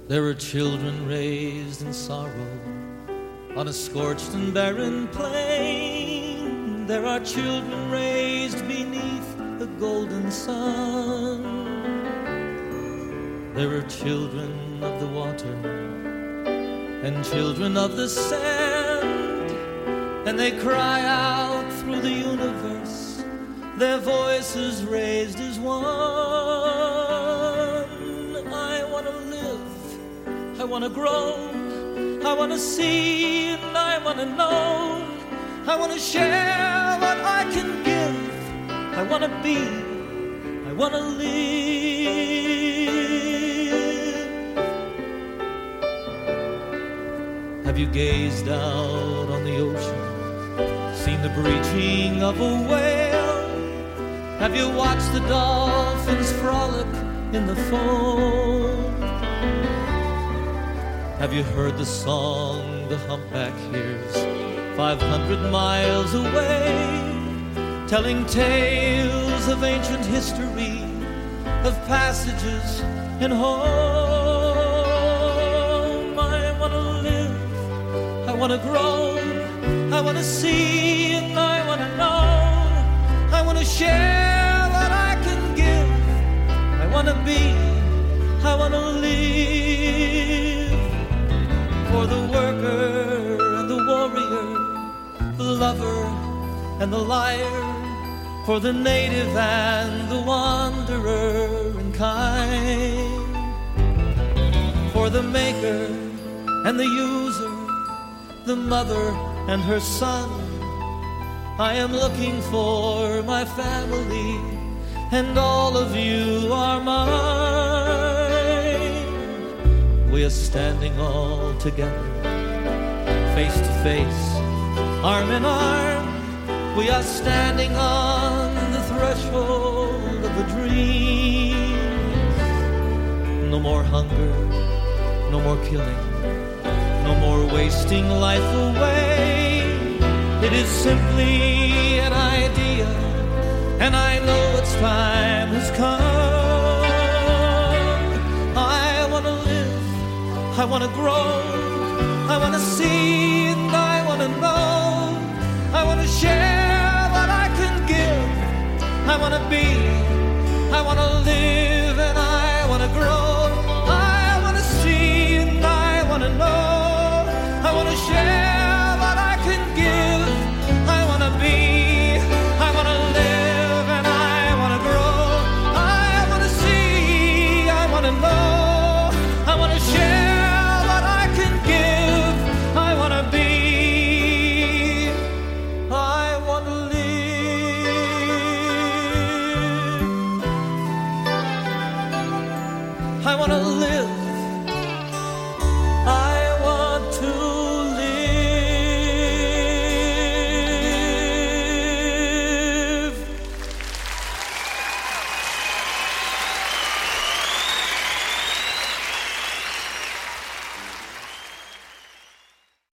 There are children raised in sorrow on a scorched and barren plain. There are children raised beneath the golden sun. There are children of the water and children of the sand, and they cry out through the universe, their voices raised as one. I want to live, I want to grow, I want to see and I want to know. I want to share what I can give. I want to be, I want to live. Have you gazed out on the ocean, seen the breaching of a whale? Have you watched the dolphins frolic in the foam? Have you heard the song the humpback hears 500 miles away, telling tales of ancient history, of passages and home? I want to live, I want to grow, I want to see and I want to know. I want to share what I can give. I want to be, I want to live. For the worker and the warrior, the lover and the liar, for the native and the wanderer and kind, for the maker and the user, the mother and her son. I am looking for my family, and all of you are mine. We are standing all together, face to face, arm in arm. We are standing on the threshold of a dream. No more hunger, no more killing, no more wasting life away. It is simply an idea, and I know its time has come. I want to live, I want to grow, I want to see and I want to know. I want to share what I can give. I want to be, I want to live and I want to grow. I want to see and I want to know. I want to share what I can give. I want to be, I want to live and I want to grow. I want to see, I want to know. I want to share what I can give. I want to be, I want to live. I want to